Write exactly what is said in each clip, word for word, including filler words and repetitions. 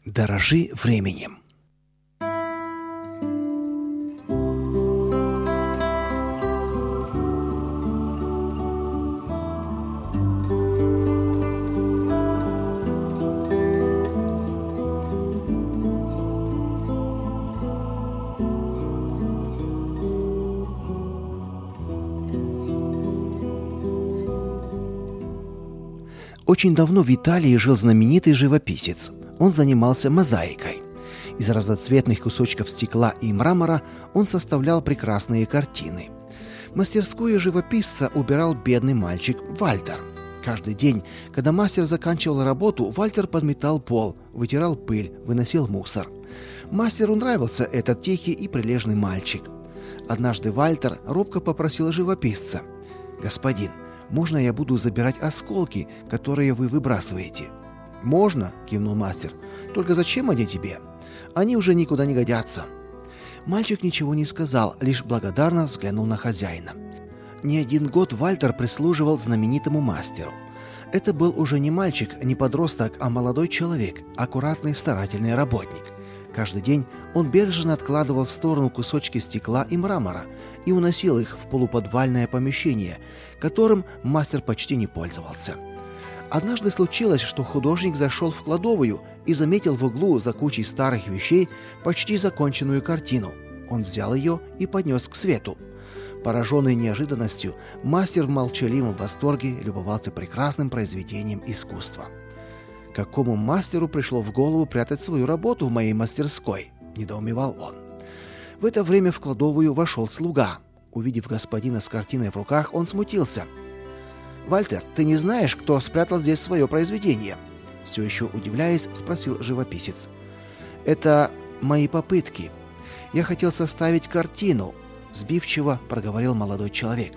Дорожи временем. Очень давно в Италии жил знаменитый живописец. Он занимался мозаикой. Из разноцветных кусочков стекла и мрамора он составлял прекрасные картины. Мастерскую живописца убирал бедный мальчик Вальтер. Каждый день, когда мастер заканчивал работу, Вальтер подметал пол, вытирал пыль, выносил мусор. Мастеру нравился этот тихий и прилежный мальчик. Однажды Вальтер робко попросил живописца: «Господин, можно я буду забирать осколки, которые вы выбрасываете?» «Можно», — кивнул мастер. «Только зачем они тебе? Они уже никуда не годятся». Мальчик ничего не сказал, лишь благодарно взглянул на хозяина. Не один год Вальтер прислуживал знаменитому мастеру. Это был уже не мальчик, не подросток, а молодой человек, аккуратный, старательный работник. Каждый день он бережно откладывал в сторону кусочки стекла и мрамора и уносил их в полуподвальное помещение, которым мастер почти не пользовался. Однажды случилось, что художник зашел в кладовую и заметил в углу за кучей старых вещей почти законченную картину. Он взял ее и поднес к свету. Пораженный неожиданностью, мастер в молчаливом восторге любовался прекрасным произведением искусства. «Какому мастеру пришло в голову прятать свою работу в моей мастерской?» – недоумевал он. В это время в кладовую вошел слуга. Увидев господина с картиной в руках, он смутился. «Вальтер, ты не знаешь, кто спрятал здесь свое произведение?» Все еще удивляясь, спросил живописец. «Это мои попытки. Я хотел составить картину», – сбивчиво проговорил молодой человек.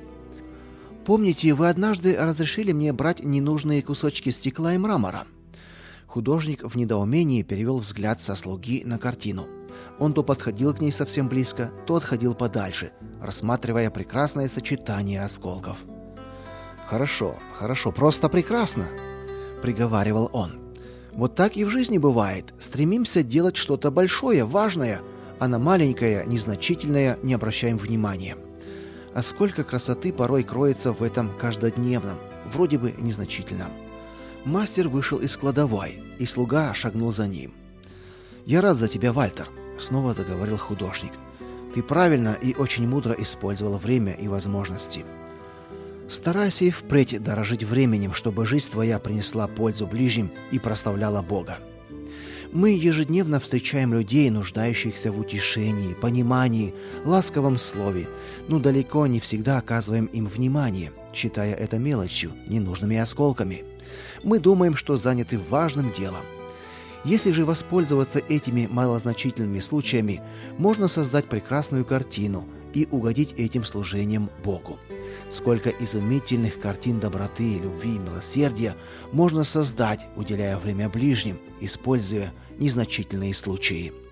«Помните, вы однажды разрешили мне брать ненужные кусочки стекла и мрамора?» Художник в недоумении перевел взгляд со слуги на картину. Он то подходил к ней совсем близко, то отходил подальше, рассматривая прекрасное сочетание осколков. «Хорошо, хорошо, просто прекрасно», — приговаривал он. «Вот так и в жизни бывает. Стремимся делать что-то большое, важное, а на маленькое, незначительное не обращаем внимания. А сколько красоты порой кроется в этом каждодневном, вроде бы незначительном». Мастер вышел из кладовой, и слуга шагнул за ним. «Я рад за тебя, Вальтер», — снова заговорил художник. «Ты правильно и очень мудро использовал время и возможности. Старайся и впредь дорожить временем, чтобы жизнь твоя принесла пользу ближним и прославляла Бога. Мы ежедневно встречаем людей, нуждающихся в утешении, понимании, ласковом слове, но далеко не всегда оказываем им внимание, считая это мелочью, ненужными осколками. Мы думаем, что заняты важным делом. Если же воспользоваться этими малозначительными случаями, можно создать прекрасную картину и угодить этим служением Богу. Сколько изумительных картин доброты, любви и милосердия можно создать, уделяя время ближним, используя незначительные случаи.